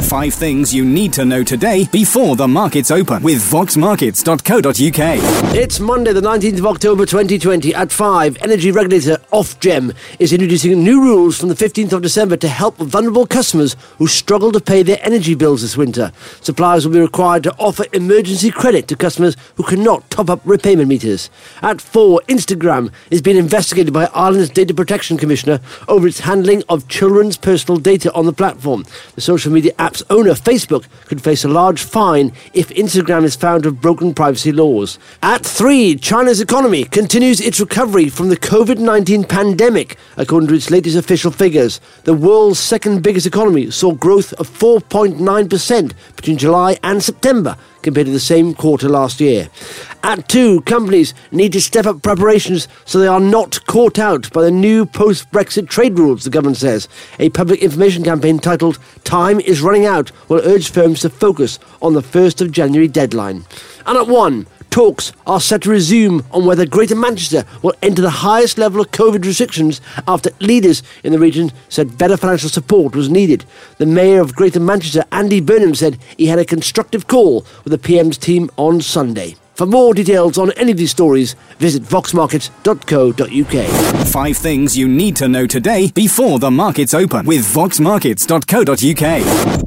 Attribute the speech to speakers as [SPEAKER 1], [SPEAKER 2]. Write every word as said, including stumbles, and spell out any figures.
[SPEAKER 1] Five things you need to know today before the markets open with vox markets dot co dot uk.
[SPEAKER 2] It's Monday, the nineteenth of October twenty twenty. At five, energy regulator Ofgem is introducing new rules from the fifteenth of December to help vulnerable customers who struggle to pay their energy bills this winter. Suppliers will be required to offer emergency credit to customers who cannot top up repayment meters. At four, Instagram is being investigated by Ireland's Data Protection Commissioner over its handling of children's personal data on the platform. The social media app's owner, Facebook, could face a large fine if Instagram is found to have broken privacy laws. At three, China's economy continues its recovery from the covid nineteen pandemic. According to its latest official figures, the world's second biggest economy saw growth of four point nine percent between July and September compared to the same quarter last year. At two, companies need to step up preparations so they are not caught out by the new post-Brexit trade rules, the government says. A public information campaign titled Time is Running Out will urge firms to focus on the first of January deadline. And at one, talks are set to resume on whether Greater Manchester will enter the highest level of COVID restrictions after leaders in the region said better financial support was needed. The Mayor of Greater Manchester, Andy Burnham, said he had a constructive call with the P M's team on Sunday. For more details on any of these stories, visit vox markets dot co dot uk.
[SPEAKER 1] Five things you need to know today before the markets open with vox markets dot co dot uk.